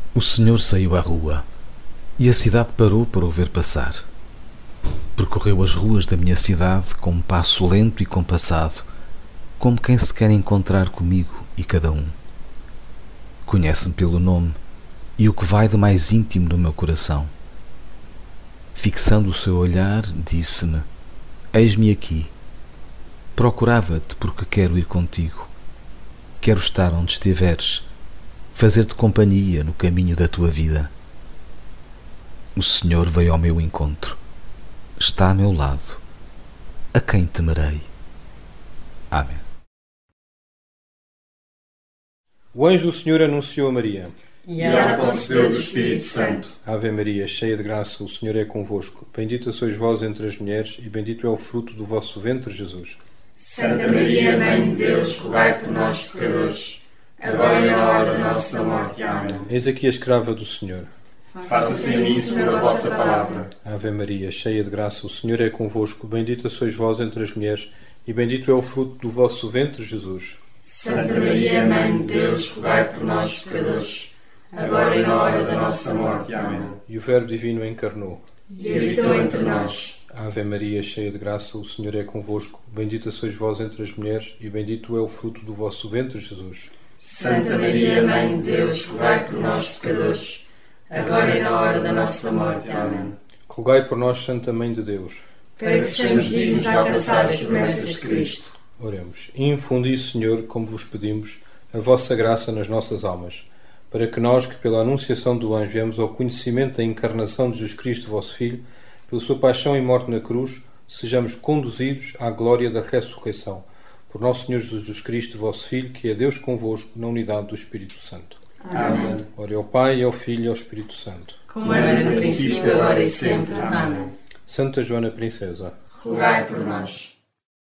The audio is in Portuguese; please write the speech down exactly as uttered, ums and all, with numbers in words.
O Senhor saiu à rua, e a cidade parou para o ver passar. Percorreu as ruas da minha cidade com um passo lento e compassado, como quem se quer encontrar comigo e cada um. Conhece-me pelo nome e o que vai de mais íntimo do meu coração. Fixando o seu olhar, disse-me: eis-me aqui. Procurava-te porque quero ir contigo. Quero estar onde estiveres, fazer-te companhia no caminho da tua vida. O Senhor veio ao meu encontro. Está a meu lado. A quem temerei? Amém. O anjo do Senhor anunciou a Maria. E ela concebeu do Espírito Santo. Ave Maria, cheia de graça, o Senhor é convosco. Bendita sois vós entre as mulheres, e bendito é o fruto do vosso ventre, Jesus. Santa Maria, Mãe de Deus, rogai por nós, pecadores, agora e na hora da nossa morte. Amém. Eis aqui a escrava do Senhor. Faça-se em mim segundo a vossa palavra. Ave Maria, cheia de graça, o Senhor é convosco. Bendita sois vós entre as mulheres, e bendito é o fruto do vosso ventre, Jesus. Santa Maria, Mãe de Deus, rogai por nós, pecadores, agora e na hora da nossa morte. Amém. E o Verbo Divino encarnou. E habitou entre nós. Ave Maria, cheia de graça, o Senhor é convosco. Bendita sois vós entre as mulheres, e bendito é o fruto do vosso ventre, Jesus. Santa Maria, Mãe de Deus, rogai por nós, pecadores, agora e na hora da nossa morte. Amém. Rogai por nós, Santa Mãe de Deus, para que sejamos dignos de alcançar as promessas de Cristo. Oremos. Infundi, Senhor, como vos pedimos, a vossa graça nas nossas almas, para que nós, que pela anunciação do anjo viemos ao conhecimento da encarnação de Jesus Cristo, vosso Filho, pela sua paixão e morte na cruz, sejamos conduzidos à glória da ressurreição. Por nosso Senhor Jesus Cristo, vosso Filho, que é Deus convosco, na unidade do Espírito Santo. Amém. Ora ao Pai, ao Filho e ao Espírito Santo. Como era no princípio, agora e sempre. Amém. Santa Joana Princesa, rogai por nós.